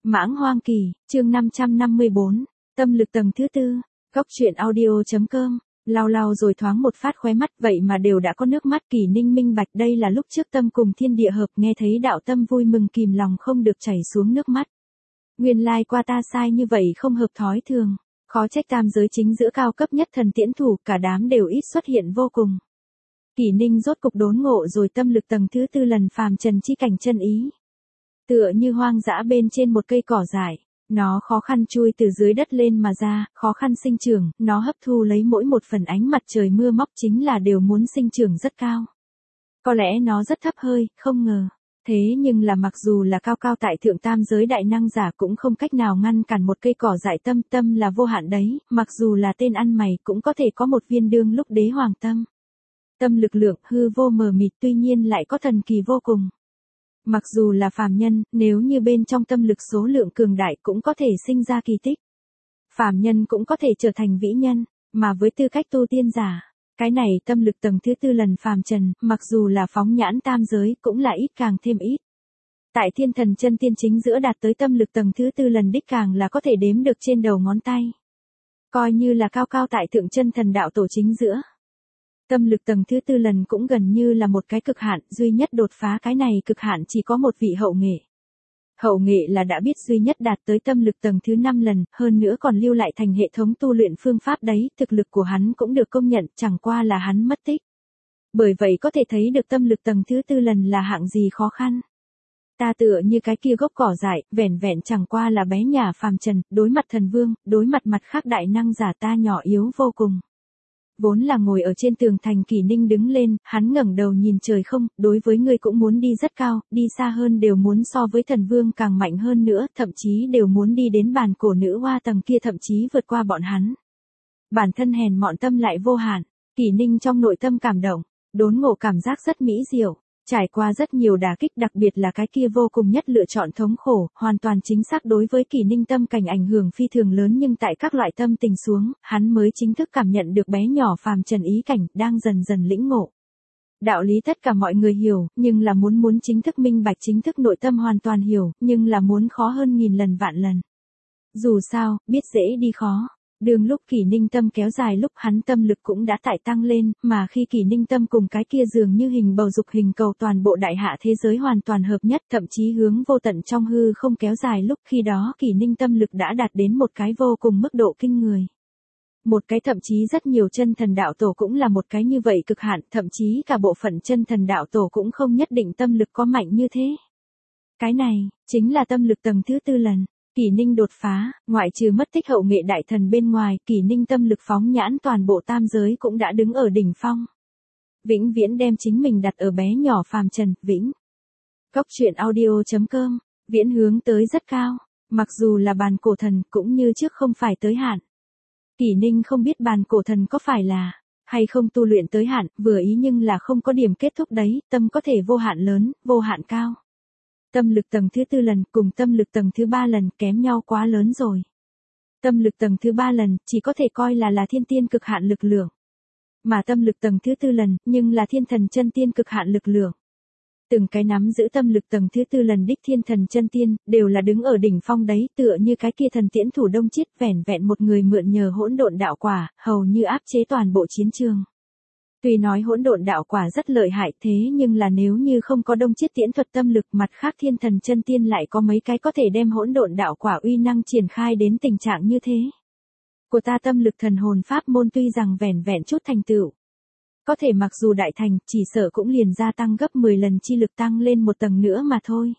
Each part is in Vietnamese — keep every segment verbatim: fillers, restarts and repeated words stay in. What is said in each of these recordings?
Mãng Hoang Kỳ, chương năm trăm năm mươi bốn, tâm lực tầng thứ tư, góc truyện audio.com, lau lau rồi thoáng một phát khóe mắt vậy mà đều đã có nước mắt. Kỳ Ninh minh bạch đây là lúc trước tâm cùng thiên địa hợp, nghe thấy đạo tâm vui mừng kìm lòng không được chảy xuống nước mắt. Nguyên lai qua ta sai như vậy không hợp thói thường, khó trách tam giới chính giữa cao cấp nhất thần tiễn thủ cả đám đều ít xuất hiện vô cùng. Kỳ Ninh rốt cục đốn ngộ rồi, tâm lực tầng thứ tư lần phàm trần chi cảnh chân ý. Tựa như hoang dã bên trên một cây cỏ dại, nó khó khăn chui từ dưới đất lên mà ra, khó khăn sinh trưởng, nó hấp thu lấy mỗi một phần ánh mặt trời mưa móc chính là đều muốn sinh trưởng rất cao. Có lẽ nó rất thấp hơi, không ngờ. Thế nhưng là mặc dù là cao cao tại thượng tam giới đại năng giả cũng không cách nào ngăn cản một cây cỏ dại tâm. Tâm là vô hạn đấy, mặc dù là tên ăn mày cũng có thể có một viên đương lúc đế hoàng tâm. Tâm lực lượng hư vô mờ mịt tuy nhiên lại có thần kỳ vô cùng. Mặc dù là phàm nhân, nếu như bên trong tâm lực số lượng cường đại cũng có thể sinh ra kỳ tích. Phàm nhân cũng có thể trở thành vĩ nhân, mà với tư cách tu tiên giả, cái này tâm lực tầng thứ tư lần phàm trần, mặc dù là phóng nhãn tam giới cũng là ít càng thêm ít. Tại thiên thần chân tiên chính giữa đạt tới tâm lực tầng thứ tư lần đích càng là có thể đếm được trên đầu ngón tay. Coi như là cao cao tại thượng chân thần đạo tổ chính giữa. Tâm lực tầng thứ tư lần cũng gần như là một cái cực hạn, duy nhất đột phá cái này cực hạn chỉ có một vị hậu nghệ. Hậu nghệ là đã biết duy nhất đạt tới tâm lực tầng thứ năm lần, hơn nữa còn lưu lại thành hệ thống tu luyện phương pháp đấy, thực lực của hắn cũng được công nhận, chẳng qua là hắn mất tích. Bởi vậy có thể thấy được tâm lực tầng thứ tư lần là hạng gì khó khăn. Ta tựa như cái kia gốc cỏ dại, vẻn vẹn chẳng qua là bé nhà phàm trần, đối mặt thần vương, đối mặt mặt khác đại năng giả ta nhỏ yếu vô cùng. Vốn là ngồi ở trên tường thành, Kỳ Ninh đứng lên, hắn ngẩng đầu nhìn trời không, đối với ngươi cũng muốn đi rất cao, đi xa hơn, đều muốn so với thần vương càng mạnh hơn nữa, thậm chí đều muốn đi đến bàn cổ nữ hoa tầng kia, thậm chí vượt qua bọn hắn. Bản thân hèn mọn tâm lại vô hạn, Kỳ Ninh trong nội tâm cảm động, đốn ngộ cảm giác rất mỹ diệu. Trải qua rất nhiều đả kích, đặc biệt là cái kia vô cùng nhất lựa chọn thống khổ, hoàn toàn chính xác đối với Kỳ Ninh tâm cảnh ảnh hưởng phi thường lớn, nhưng tại các loại tâm tình xuống, hắn mới chính thức cảm nhận được bé nhỏ phàm trần ý cảnh, đang dần dần lĩnh ngộ. Đạo lý tất cả mọi người hiểu, nhưng là muốn muốn chính thức minh bạch, chính thức nội tâm hoàn toàn hiểu, nhưng là muốn khó hơn nghìn lần vạn lần. Dù sao, biết dễ đi khó. Đường lúc Kỳ Ninh tâm kéo dài, lúc hắn tâm lực cũng đã tại tăng lên, mà khi Kỳ Ninh tâm cùng cái kia dường như hình bầu dục hình cầu toàn bộ đại hạ thế giới hoàn toàn hợp nhất, thậm chí hướng vô tận trong hư không kéo dài, lúc khi đó Kỳ Ninh tâm lực đã đạt đến một cái vô cùng mức độ kinh người. Một cái thậm chí rất nhiều chân thần đạo tổ cũng là một cái như vậy cực hạn, thậm chí cả bộ phận chân thần đạo tổ cũng không nhất định tâm lực có mạnh như thế. Cái này, chính là tâm lực tầng thứ tư lần. Kỳ Ninh đột phá, ngoại trừ mất tích hậu nghệ đại thần bên ngoài, Kỳ Ninh tâm lực phóng nhãn toàn bộ tam giới cũng đã đứng ở đỉnh phong. Vĩnh viễn đem chính mình đặt ở bé nhỏ phàm trần, vĩnh. Góc truyện audio.com, viễn hướng tới rất cao, mặc dù là bàn cổ thần cũng như trước không phải tới hạn. Kỳ Ninh không biết bàn cổ thần có phải là, hay không tu luyện tới hạn, vừa ý nhưng là không có điểm kết thúc đấy, tâm có thể vô hạn lớn, vô hạn cao. Tâm lực tầng thứ tư lần cùng tâm lực tầng thứ ba lần kém nhau quá lớn rồi. Tâm lực tầng thứ ba lần chỉ có thể coi là là thiên tiên cực hạn lực lượng. Mà tâm lực tầng thứ tư lần nhưng là thiên thần chân tiên cực hạn lực lượng. Từng cái nắm giữ tâm lực tầng thứ tư lần đích thiên thần chân tiên đều là đứng ở đỉnh phong đấy, tựa như cái kia thần tiễn thủ Đông Chiết, vẻn vẹn một người mượn nhờ hỗn độn đạo quả, hầu như áp chế toàn bộ chiến trường. Tuy nói hỗn độn đạo quả rất lợi hại, thế nhưng là nếu như không có Đông Chiết tiễn thuật tâm lực, mặt khác thiên thần chân tiên lại có mấy cái có thể đem hỗn độn đạo quả uy năng triển khai đến tình trạng như thế. Của ta tâm lực thần hồn pháp môn tuy rằng vẻn vẹn chút thành tựu, có thể mặc dù đại thành, chỉ sợ cũng liền gia tăng gấp mười lần chi lực, tăng lên một tầng nữa mà thôi.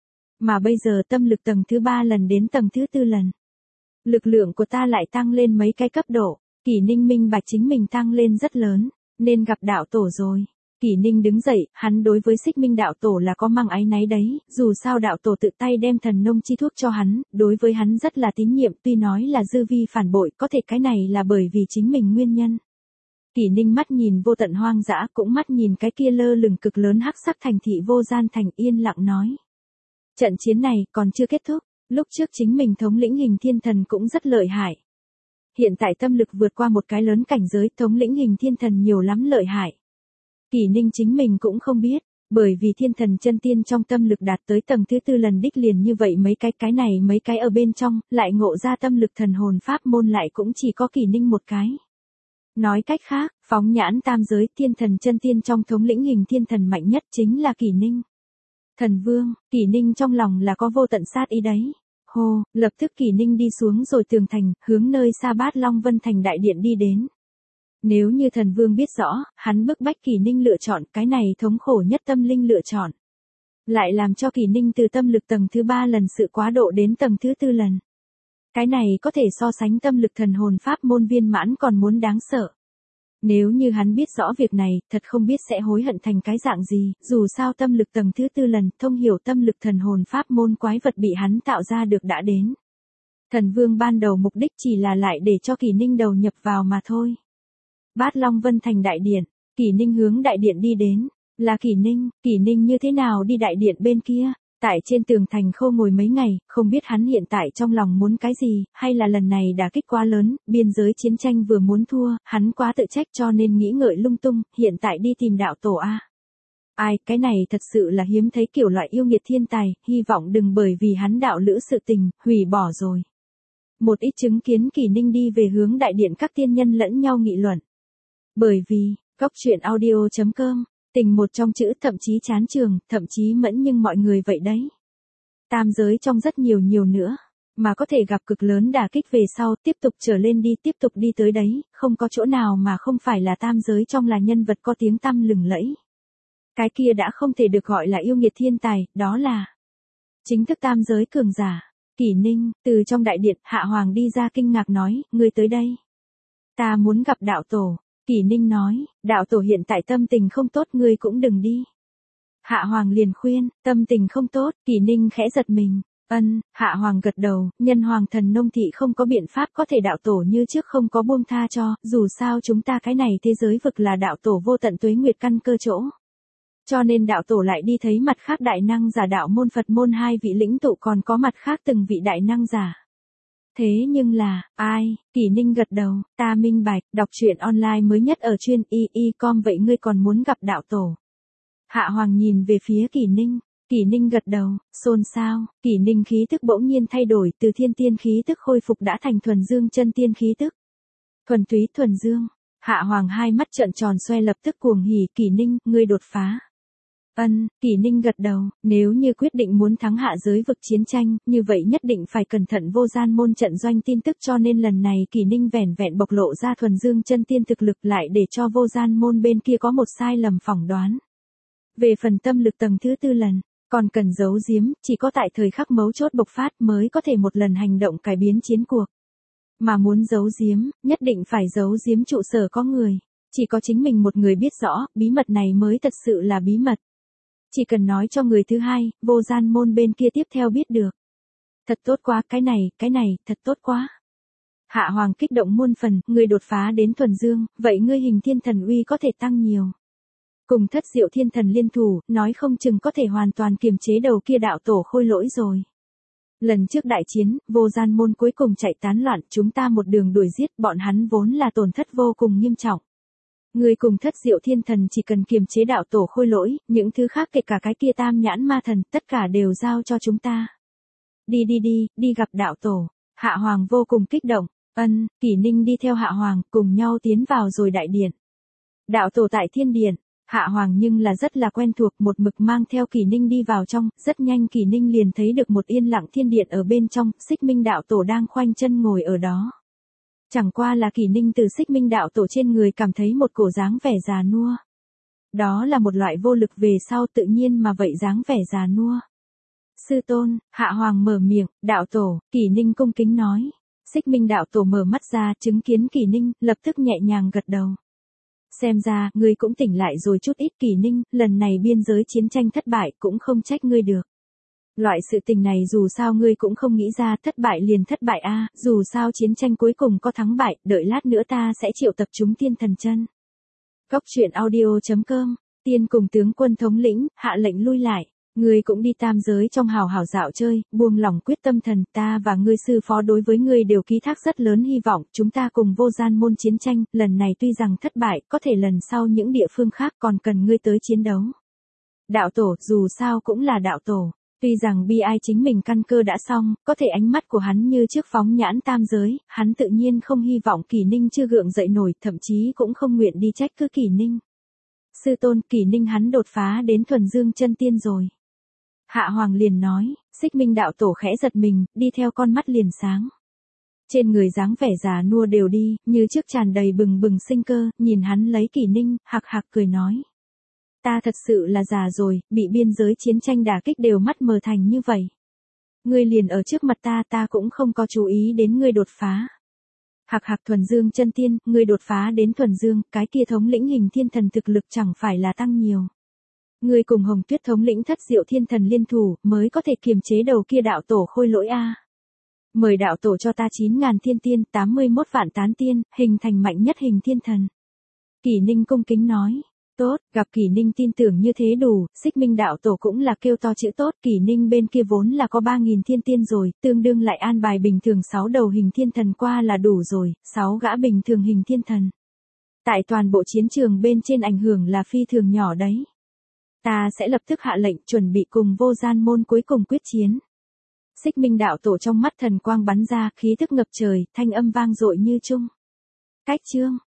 Mà bây giờ tâm lực tầng thứ ba lần đến tầng thứ tư lần. Lực lượng của ta lại tăng lên mấy cái cấp độ, Kỳ Ninh minh bạch chính mình tăng lên rất lớn. Nên gặp đạo tổ rồi. Kỳ Ninh đứng dậy, hắn đối với Xích Minh đạo tổ là có mang áy náy đấy, dù sao đạo tổ tự tay đem thần nông chi thuốc cho hắn, đối với hắn rất là tín nhiệm, tuy nói là dư vi phản bội, có thể cái này là bởi vì chính mình nguyên nhân. Kỳ Ninh mắt nhìn vô tận hoang dã, cũng mắt nhìn cái kia lơ lửng cực lớn hắc sắc thành thị vô gian thành, yên lặng nói. Trận chiến này còn chưa kết thúc, lúc trước chính mình thống lĩnh hình thiên thần cũng rất lợi hại. Hiện tại tâm lực vượt qua một cái lớn cảnh giới, thống lĩnh hình thiên thần nhiều lắm lợi hại. Kỳ Ninh chính mình cũng không biết, Bởi vì thiên thần chân tiên trong tâm lực đạt tới tầng thứ tư lần đích liền như vậy mấy cái cái này mấy cái ở bên trong, lại ngộ ra tâm lực thần hồn pháp môn lại cũng chỉ có Kỷ Ninh một cái. Nói cách khác, phóng nhãn tam giới thiên thần chân tiên trong thống lĩnh hình thiên thần mạnh nhất chính là Kỷ Ninh. Thần vương, Kỷ Ninh trong lòng là có vô tận sát ý đấy. Hô, lập tức Kỷ Ninh đi xuống rồi tường thành, hướng nơi xa Bát Long Vân Thành đại điện đi đến. Nếu như thần vương biết rõ, hắn bức bách Kỷ Ninh lựa chọn cái này thống khổ nhất tâm linh lựa chọn. Lại làm cho Kỷ Ninh từ tâm lực tầng thứ ba lần sự quá độ đến tầng thứ tư lần. Cái này có thể so sánh tâm lực thần hồn pháp môn viên mãn còn muốn đáng sợ. Nếu như hắn biết rõ việc này, thật không biết sẽ hối hận thành cái dạng gì, dù sao tâm lực tầng thứ tư lần, thông hiểu tâm lực thần hồn pháp môn quái vật bị hắn tạo ra được đã đến. Thần vương ban đầu mục đích chỉ là lại để cho Kỷ Ninh đầu nhập vào mà thôi. Bát Long Vân Thành đại điện, Kỷ Ninh hướng đại điện đi đến, là Kỷ Ninh, Kỷ Ninh như thế nào đi đại điện bên kia, tại trên tường thành khâu ngồi mấy ngày, không biết hắn hiện tại trong lòng muốn cái gì, hay là lần này đả kích quá lớn, biên giới chiến tranh vừa muốn thua, hắn quá tự trách cho nên nghĩ ngợi lung tung, hiện tại đi tìm đạo tổ a. Ai, cái này thật sự là hiếm thấy kiểu loại yêu nghiệt thiên tài, hy vọng đừng bởi vì hắn đạo lữ sự tình, hủy bỏ rồi. Một ít chứng kiến Kỷ Ninh đi về hướng đại điện các tiên nhân lẫn nhau nghị luận. Bởi vì, góc truyện audio chấm com, tình một trong chữ thậm chí chán trường, thậm chí mẫn nhưng mọi người vậy đấy. Tam giới trong rất nhiều nhiều nữa, mà có thể gặp cực lớn đả kích về sau, tiếp tục trở lên đi, tiếp tục đi tới đấy, không có chỗ nào mà không phải là tam giới trong là nhân vật có tiếng tăm lừng lẫy. Cái kia đã không thể được gọi là yêu nghiệt thiên tài, đó là chính thức tam giới cường giả. Kỷ Ninh, từ trong đại điện, Hạ Hoàng đi ra kinh ngạc nói, ngươi tới đây. Ta muốn gặp đạo tổ. Kỷ Ninh nói, đạo tổ hiện tại tâm tình không tốt ngươi cũng đừng đi. Hạ Hoàng liền khuyên, tâm tình không tốt, Kỷ Ninh khẽ giật mình. Ân, Hạ Hoàng gật đầu, nhân hoàng thần nông thị không có biện pháp có thể đạo tổ như trước không có buông tha cho, dù sao chúng ta cái này thế giới vực là đạo tổ vô tận tuế nguyệt căn cơ chỗ. Cho nên đạo tổ lại đi thấy mặt khác đại năng giả đạo môn Phật môn hai vị lĩnh tụ còn có mặt khác từng vị đại năng giả. Thế nhưng là, ai, Kỷ Ninh gật đầu, ta minh bạch, đọc truyện online mới nhất ở chuyên y y com vậy ngươi còn muốn gặp đạo tổ. Hạ Hoàng nhìn về phía Kỷ Ninh, Kỷ Ninh gật đầu, xôn xao, Kỷ Ninh khí tức bỗng nhiên thay đổi từ thiên tiên khí tức khôi phục đã thành thuần dương chân tiên khí tức. Thuần túy thuần dương, Hạ Hoàng hai mắt trợn tròn xoe lập tức cuồng hỉ, Kỷ Ninh, ngươi đột phá. Ân, Kỷ Ninh gật đầu, nếu như quyết định muốn thắng hạ giới vực chiến tranh, như vậy nhất định phải cẩn thận vô gian môn trận doanh tin tức cho nên lần này Kỷ Ninh vẻn vẹn bộc lộ ra thuần dương chân tiên thực lực lại để cho vô gian môn bên kia có một sai lầm phỏng đoán. Về phần tâm lực tầng thứ tư lần, còn cần giấu giếm, chỉ có tại thời khắc mấu chốt bộc phát mới có thể một lần hành động cải biến chiến cuộc. Mà muốn giấu giếm, nhất định phải giấu giếm trụ sở có người, chỉ có chính mình một người biết rõ, bí mật này mới thật sự là bí mật. Chỉ cần nói cho người thứ hai, vô gian môn bên kia tiếp theo biết được. Thật tốt quá, cái này, cái này, thật tốt quá. Hạ Hoàng kích động muôn phần, ngươi đột phá đến thuần dương, vậy ngươi hình thiên thần uy có thể tăng nhiều. Cùng thất diệu thiên thần liên thủ, nói không chừng có thể hoàn toàn kiềm chế đầu kia đạo tổ khôi lỗi rồi. Lần trước đại chiến, vô gian môn cuối cùng chạy tán loạn, chúng ta một đường đuổi giết, bọn hắn vốn là tổn thất vô cùng nghiêm trọng. Người cùng thất diệu thiên thần chỉ cần kiềm chế đạo tổ khôi lỗi, những thứ khác kể cả cái kia tam nhãn ma thần, tất cả đều giao cho chúng ta. Đi đi đi, đi gặp đạo tổ. Hạ Hoàng vô cùng kích động, ân, Kỷ Ninh đi theo Hạ Hoàng, cùng nhau tiến vào rồi đại điện. Đạo tổ tại thiên điện, Hạ Hoàng nhưng là rất là quen thuộc, một mực mang theo Kỷ Ninh đi vào trong, rất nhanh Kỷ Ninh liền thấy được một yên lặng thiên điện ở bên trong, Xích Minh đạo tổ đang khoanh chân ngồi ở đó. Chẳng qua là Kỷ Ninh từ Xích Minh đạo tổ trên người cảm thấy một cổ dáng vẻ già nua. Đó là một loại vô lực về sau tự nhiên mà vậy dáng vẻ già nua. Sư tôn, Hạ Hoàng mở miệng, đạo tổ, Kỷ Ninh cung kính nói. Xích Minh đạo tổ mở mắt ra chứng kiến Kỷ Ninh, lập tức nhẹ nhàng gật đầu. Xem ra, ngươi cũng tỉnh lại rồi chút ít. Kỷ Ninh, lần này biên giới chiến tranh thất bại cũng không trách ngươi được. Loại sự tình này dù sao ngươi cũng không nghĩ ra, thất bại liền thất bại a, à, dù sao chiến tranh cuối cùng có thắng bại, đợi lát nữa ta sẽ triệu tập chúng tiên thần chân. Góc truyện audio chấm com, tiên cùng tướng quân thống lĩnh, hạ lệnh lui lại. Ngươi cũng đi tam giới trong hào hào dạo chơi, buông lòng quyết tâm thần, ta và ngươi sư phó đối với ngươi đều ký thác rất lớn hy vọng, chúng ta cùng vô gian môn chiến tranh, lần này tuy rằng thất bại, có thể lần sau những địa phương khác còn cần ngươi tới chiến đấu. Đạo tổ, dù sao cũng là đạo tổ. Tuy rằng bi ai chính mình căn cơ đã xong, có thể ánh mắt của hắn như trước phóng nhãn tam giới, hắn tự nhiên không hy vọng Kỷ Ninh chưa gượng dậy nổi, thậm chí cũng không nguyện đi trách cứ Kỷ Ninh. Sư tôn, Kỷ Ninh hắn đột phá đến thuần dương chân tiên rồi. Hạ Hoàng liền nói, Xích Minh đạo tổ khẽ giật mình, đi theo con mắt liền sáng. Trên người dáng vẻ già nua đều đi, như trước tràn đầy bừng bừng sinh cơ, nhìn hắn lấy Kỷ Ninh, hạc hạc cười nói. Ta thật sự là già rồi, bị biên giới chiến tranh đả kích đều mắt mờ thành như vậy. Ngươi liền ở trước mặt ta, ta cũng không có chú ý đến ngươi đột phá. Hạc hạc thuần dương chân tiên, ngươi đột phá đến thuần dương, cái kia thống lĩnh hình thiên thần thực lực chẳng phải là tăng nhiều. Ngươi cùng Hồng Tuyết thống lĩnh thất diệu thiên thần liên thủ, mới có thể kiềm chế đầu kia đạo tổ khôi lỗi a. Mời đạo tổ cho ta chín ngàn thiên tiên, tám mươi mốt vạn tán tiên, hình thành mạnh nhất hình thiên thần. Kỷ Ninh cung kính nói. Tốt, gặp Kỷ Ninh tin tưởng như thế đủ, Xích Minh đạo tổ cũng là kêu to chữ tốt, Kỷ Ninh bên kia vốn là có ba nghìn thiên tiên rồi, tương đương lại an bài bình thường sáu đầu hình thiên thần qua là đủ rồi, sáu gã bình thường hình thiên thần. Tại toàn bộ chiến trường bên trên ảnh hưởng là phi thường nhỏ đấy. Ta sẽ lập tức hạ lệnh chuẩn bị cùng vô gian môn cuối cùng quyết chiến. Xích Minh đạo tổ trong mắt thần quang bắn ra, khí tức ngập trời, thanh âm vang dội như trung. Cách chương